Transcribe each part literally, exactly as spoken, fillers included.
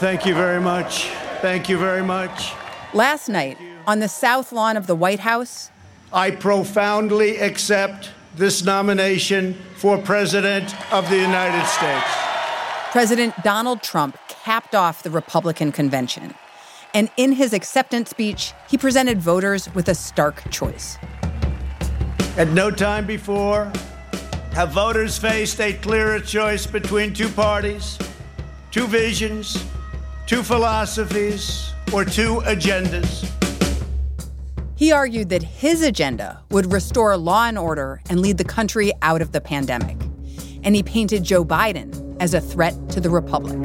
Thank you very much. Thank you very much. Last night, on the South Lawn of the White House, I profoundly accept this nomination for President of the United States. President Donald Trump capped off the Republican convention. And in his acceptance speech, he presented voters with a stark choice. At no time before have voters faced a clearer choice between two parties, two visions, two philosophies, or two agendas. He argued that his agenda would restore law and order and lead the country out of the pandemic. And he painted Joe Biden as a threat to the republic.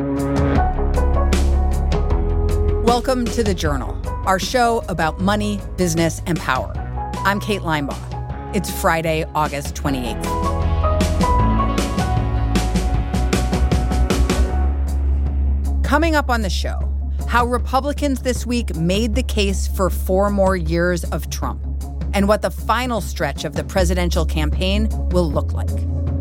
Welcome to The Journal, our show about money, business, and power. I'm Kate Linebaugh. It's Friday, August twenty-eighth. Coming up on the show, how Republicans this week made the case for four more years of Trump, and what the final stretch of the presidential campaign will look like.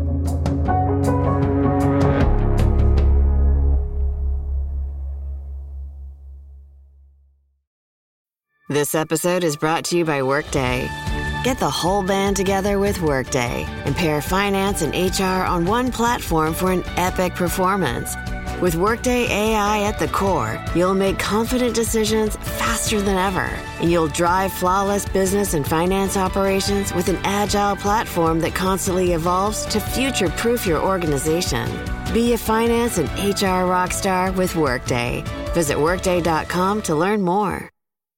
This episode is brought to you by Workday. Get the whole band together with Workday and pair finance and H R on one platform for an epic performance. With Workday A I at the core, you'll make confident decisions faster than ever, and you'll drive flawless business and finance operations with an agile platform that constantly evolves to future-proof your organization. Be a finance and H R rockstar with Workday. Visit workday dot com to learn more.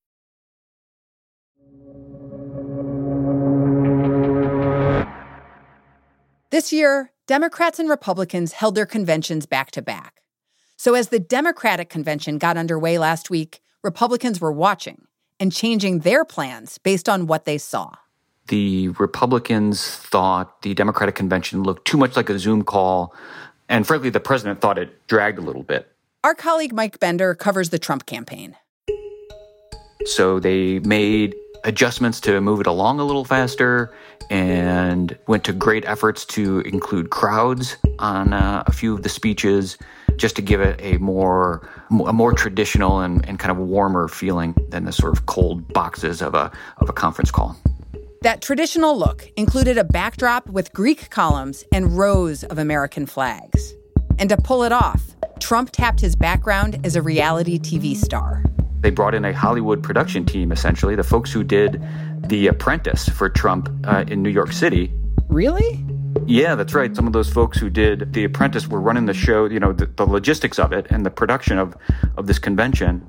This year, Democrats and Republicans held their conventions back to back. So as the Democratic convention got underway last week, Republicans were watching and changing their plans based on what they saw. The Republicans thought the Democratic convention looked too much like a Zoom call, and frankly, the president thought it dragged a little bit. Our colleague Mike Bender covers the Trump campaign. So they made adjustments to move it along a little faster and went to great efforts to include crowds on uh, a few of the speeches, just to give it a more a more traditional and, and kind of warmer feeling than the sort of cold boxes of a of a conference call. That traditional look included a backdrop with Greek columns and rows of American flags. And to pull it off, Trump tapped his background as a reality T V star. They brought in a Hollywood production team, essentially, the folks who did The Apprentice for Trump uh, in New York City. Really? Yeah, that's right. Some of those folks who did The Apprentice were running the show, you know, the, the logistics of it and the production of, of this convention.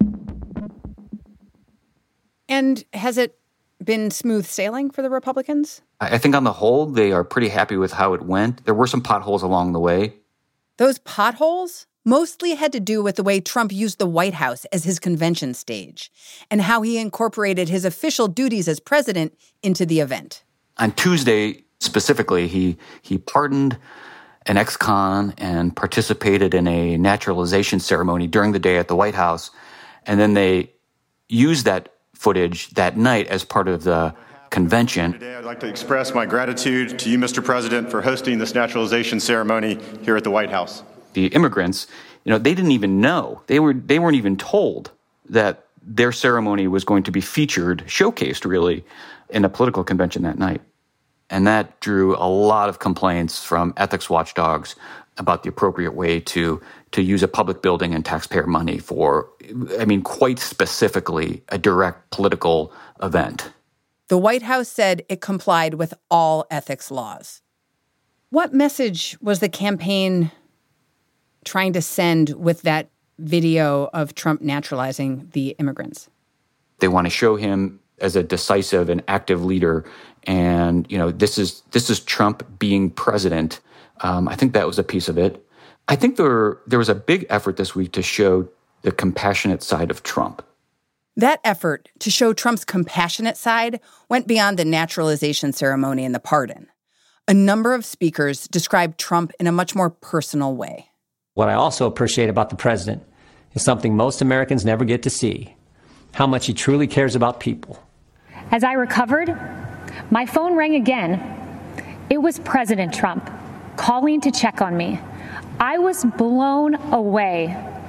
And has it been smooth sailing for the Republicans? I think on the whole, they are pretty happy with how it went. There were some potholes along the way. Those potholes mostly had to do with the way Trump used the White House as his convention stage and how he incorporated his official duties as president into the event. On Tuesday, specifically, he he pardoned an ex-con and participated in a naturalization ceremony during the day at the White House. And then they used that footage that night as part of the convention. Today, I'd like to express my gratitude to you, Mister President, for hosting this naturalization ceremony here at the White House. The immigrants, you know, they didn't even know. They were they weren't even told that their ceremony was going to be featured, showcased really, in a political convention that night. And that drew a lot of complaints from ethics watchdogs about the appropriate way to to use a public building and taxpayer money for, I mean, quite specifically, a direct political event. The White House said it complied with all ethics laws. What message was the campaign trying to send with that video of Trump naturalizing the immigrants? They want to show him as a decisive and active leader. And, you know, this is this is Trump being president. Um, I think that was a piece of it. I think there, there was a big effort this week to show the compassionate side of Trump. That effort to show Trump's compassionate side went beyond the naturalization ceremony and the pardon. A number of speakers described Trump in a much more personal way. What I also appreciate about the president is something most Americans never get to see, how much he truly cares about people. As I recovered, my phone rang again. It was President Trump calling to check on me. I was blown away.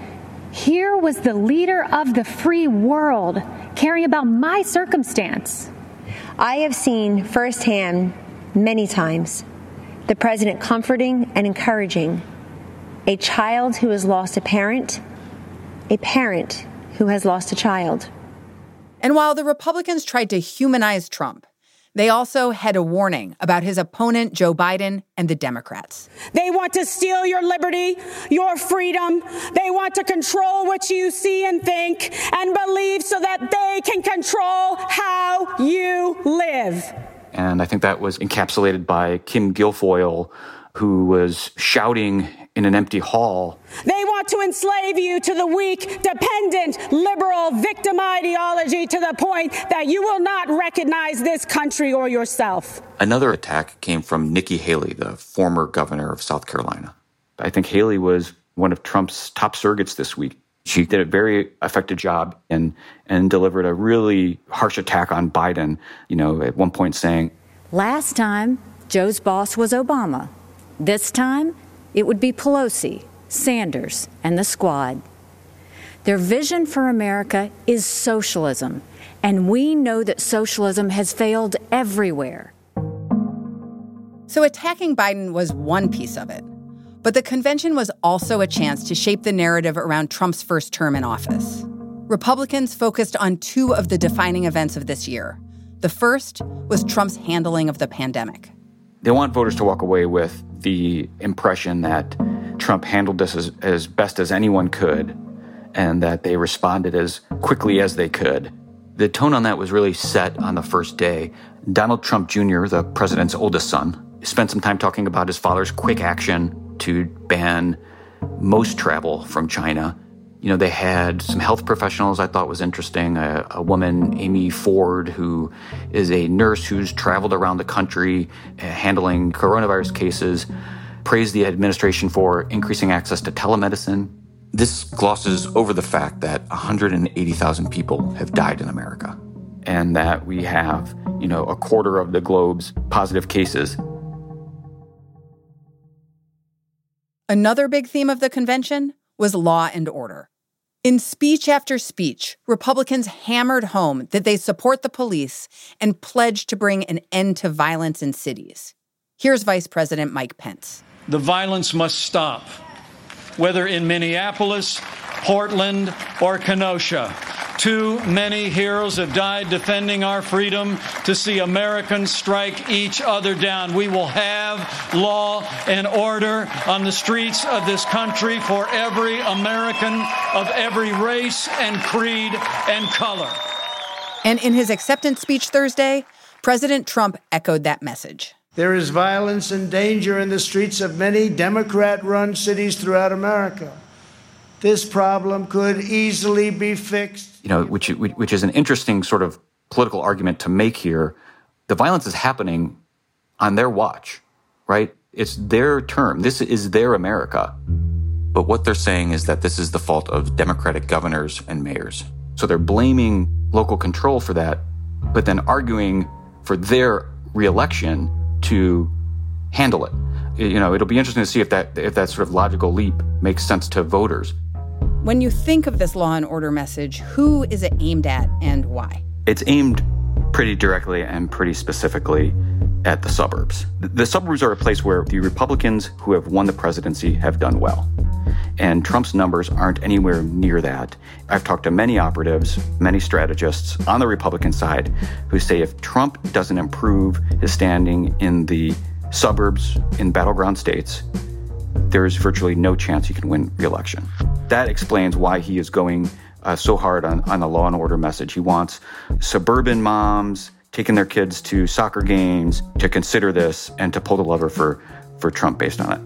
Here was the leader of the free world caring about my circumstance. I have seen firsthand many times the president comforting and encouraging a child who has lost a parent, a parent who has lost a child. And while the Republicans tried to humanize Trump, they also had a warning about his opponent, Joe Biden, and the Democrats. They want to steal your liberty, your freedom. They want to control what you see and think and believe so that they can control how you live. And I think that was encapsulated by Kim Guilfoyle, who was shouting in an empty hall. They want to enslave you to the weak, dependent, liberal, victim ideology to the point that you will not recognize this country or yourself. Another attack came from Nikki Haley, the former governor of South Carolina. I think Haley was one of Trump's top surrogates this week. She did a very effective job and, and delivered a really harsh attack on Biden, you know, at one point saying, "Last time, Joe's boss was Obama. This time, it would be Pelosi, Sanders, and the squad. Their vision for America is socialism, and we know that socialism has failed everywhere." So attacking Biden was one piece of it. But the convention was also a chance to shape the narrative around Trump's first term in office. Republicans focused on two of the defining events of this year. The first was Trump's handling of the pandemic. They want voters to walk away with the impression that Trump handled this as, as best as anyone could, and that they responded as quickly as they could. The tone on that was really set on the first day. Donald Trump Junior, the president's oldest son, spent some time talking about his father's quick action to ban most travel from China. You know, they had some health professionals I thought was interesting. A, a woman, Amy Ford, who is a nurse who's traveled around the country uh, handling coronavirus cases, praised the administration for increasing access to telemedicine. This glosses over the fact that one hundred eighty thousand people have died in America, and that we have, you know, a quarter of the globe's positive cases. Another big theme of the convention was law and order. In speech after speech, Republicans hammered home that they support the police and pledged to bring an end to violence in cities. Here's Vice President Mike Pence. The violence must stop, whether in Minneapolis, Portland, or Kenosha. Too many heroes have died defending our freedom to see Americans strike each other down. We will have law and order on the streets of this country for every American of every race and creed and color. And in his acceptance speech Thursday, President Trump echoed that message. There is violence and danger in the streets of many Democrat-run cities throughout America. This problem could easily be fixed. You know, which which is an interesting sort of political argument to make here. The violence is happening on their watch, right? It's their term. This is their America. But what they're saying is that this is the fault of Democratic governors and mayors. So they're blaming local control for that, but then arguing for their reelection to handle it. You know, it'll be interesting to see if that if that sort of logical leap makes sense to voters. When you think of this law and order message, who is it aimed at and why? It's aimed pretty directly and pretty specifically at the suburbs. The suburbs are a place where the Republicans who have won the presidency have done well. And Trump's numbers aren't anywhere near that. I've talked to many operatives, many strategists on the Republican side who say if Trump doesn't improve his standing in the suburbs in battleground states, there is virtually no chance he can win re-election. That explains why he is going uh, so hard on, on the law and order message. He wants suburban moms taking their kids to soccer games to consider this and to pull the lever for, for Trump based on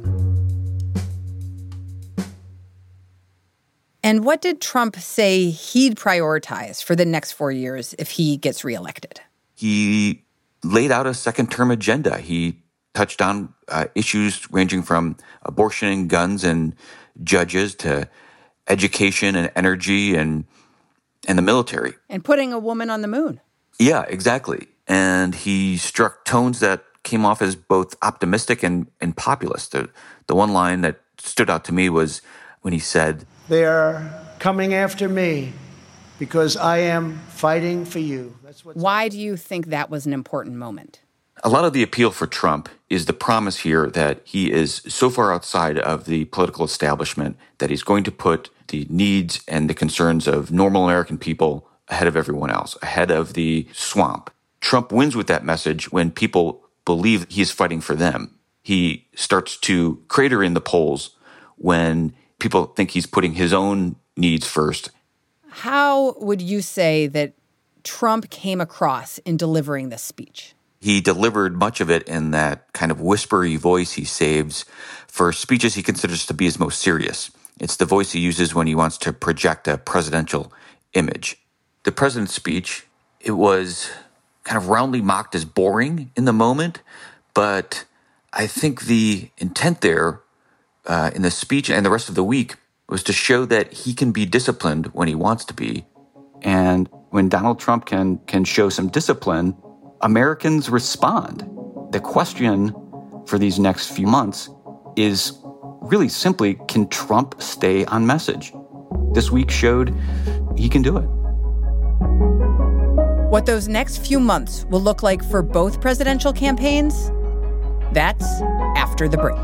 it. And what did Trump say he'd prioritize for the next four years if he gets reelected? He laid out a second-term agenda. He touched on uh, issues ranging from abortion and guns and judges to education and energy and and the military. And putting a woman on the moon. Yeah, exactly. And he struck tones that came off as both optimistic and, and populist. The, the one line that stood out to me was when he said, There coming after me because I am fighting for you. That's what's Why do you think that was an important moment? A lot of the appeal for Trump is the promise here that he is so far outside of the political establishment that he's going to put the needs and the concerns of normal American people ahead of everyone else, ahead of the swamp. Trump wins with that message when people believe he's fighting for them. He starts to crater in the polls when people think he's putting his own needs first. How would you say that Trump came across in delivering this speech? He delivered much of it in that kind of whispery voice he saves for speeches he considers to be his most serious. It's the voice he uses when he wants to project a presidential image. The president's speech, it was kind of roundly mocked as boring in the moment, but I think the intent there uh, in the speech and the rest of the week was to show that he can be disciplined when he wants to be. And when Donald Trump can can show some discipline, Americans respond. The question for these next few months is really simply, can Trump stay on message? This week showed he can do it. What those next few months will look like for both presidential campaigns, that's after the break.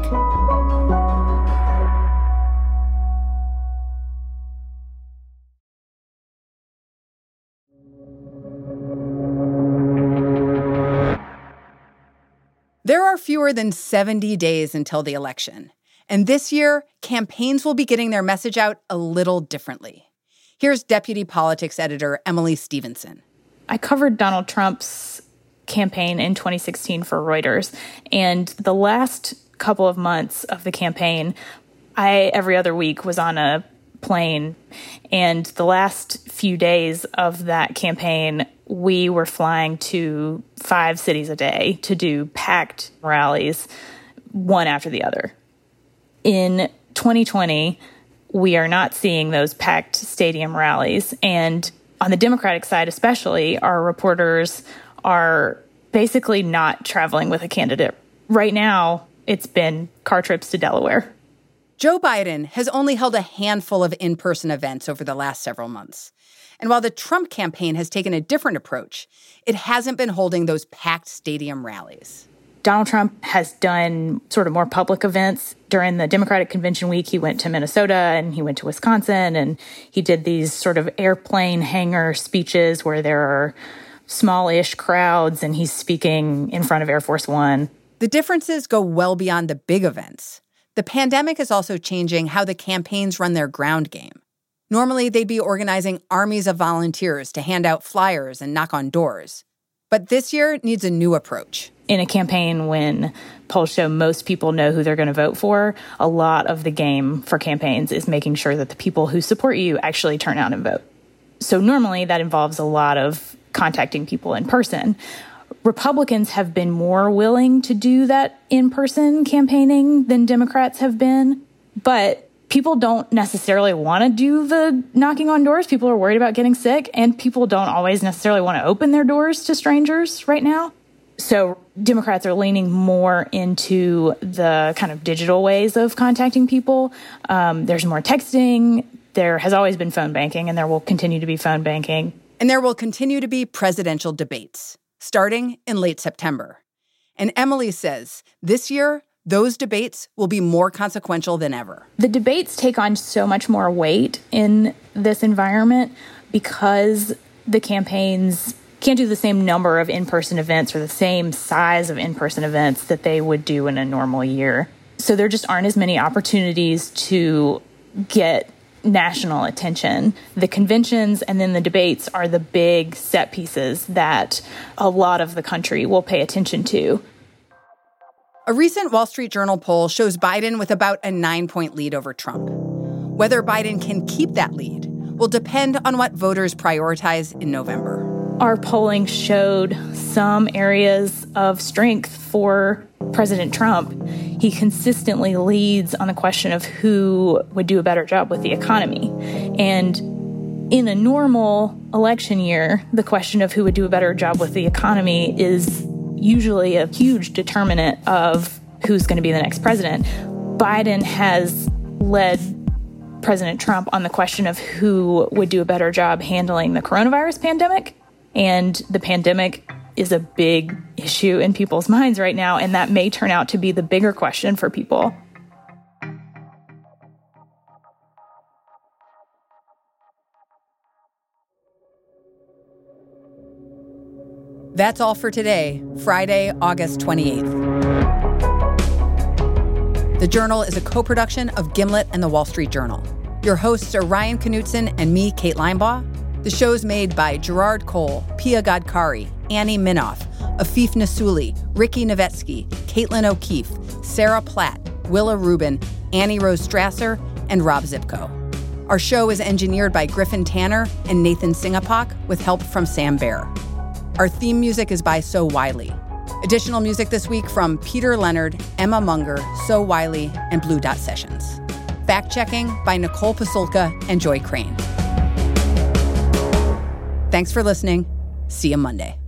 There are fewer than seventy days until the election. And this year, campaigns will be getting their message out a little differently. Here's Deputy Politics Editor Emily Stevenson. I covered Donald Trump's campaign in twenty sixteen for Reuters. And the last couple of months of the campaign, I, every other week, was on a plane. And the last few days of that campaign, we were flying to five cities a day to do packed rallies, one after the other. In twenty twenty, we are not seeing those packed stadium rallies. And on the Democratic side especially, our reporters are basically not traveling with a candidate. Right now, it's been car trips to Delaware. Joe Biden has only held a handful of in-person events over the last several months. And while the Trump campaign has taken a different approach, it hasn't been holding those packed stadium rallies. Donald Trump has done sort of more public events. During the Democratic Convention week, he went to Minnesota and he went to Wisconsin, and he did these sort of airplane hangar speeches where there are small-ish crowds and he's speaking in front of Air Force One. The differences go well beyond the big events. The pandemic is also changing how the campaigns run their ground game. Normally, they'd be organizing armies of volunteers to hand out flyers and knock on doors. But this year it needs a new approach. In a campaign when polls show most people know who they're going to vote for, a lot of the game for campaigns is making sure that the people who support you actually turn out and vote. So normally that involves a lot of contacting people in person. Republicans have been more willing to do that in-person campaigning than Democrats have been, but people don't necessarily want to do the knocking on doors. People are worried about getting sick, and people don't always necessarily want to open their doors to strangers right now. So Democrats are leaning more into the kind of digital ways of contacting people. Um, there's more texting. There has always been phone banking, and there will continue to be phone banking. And there will continue to be presidential debates, starting in late September. And Emily says this year, those debates will be more consequential than ever. The debates take on so much more weight in this environment because the campaigns can't do the same number of in-person events or the same size of in-person events that they would do in a normal year. So there just aren't as many opportunities to get national attention. The conventions and then the debates are the big set pieces that a lot of the country will pay attention to. A recent Wall Street Journal poll shows Biden with about a nine-point lead over Trump. Whether Biden can keep that lead will depend on what voters prioritize in November. Our polling showed some areas of strength for President Trump. He consistently leads on the question of who would do a better job with the economy. And in a normal election year, the question of who would do a better job with the economy is usually a huge determinant of who's going to be the next president. Biden has led President Trump on the question of who would do a better job handling the coronavirus pandemic. And the pandemic is a big issue in people's minds right now, and that may turn out to be the bigger question for people. That's all for today, Friday, August twenty-eighth. The Journal is a co-production of Gimlet and The Wall Street Journal. Your hosts are Ryan Knutson and me, Kate Linebaugh. The show's made by Gerard Cole, Pia Godkari, Annie Minoff, Afif Nasuli, Ricky Novetsky, Caitlin O'Keefe, Sarah Platt, Willa Rubin, Annie Rose Strasser, and Rob Zipko. Our show is engineered by Griffin Tanner and Nathan Singapak with help from Sam Baer. Our theme music is by So Wiley. Additional music this week from Peter Leonard, Emma Munger, So Wiley, and Blue Dot Sessions. Fact-checking by Nicole Pasulka and Joy Crane. Thanks for listening. See you Monday.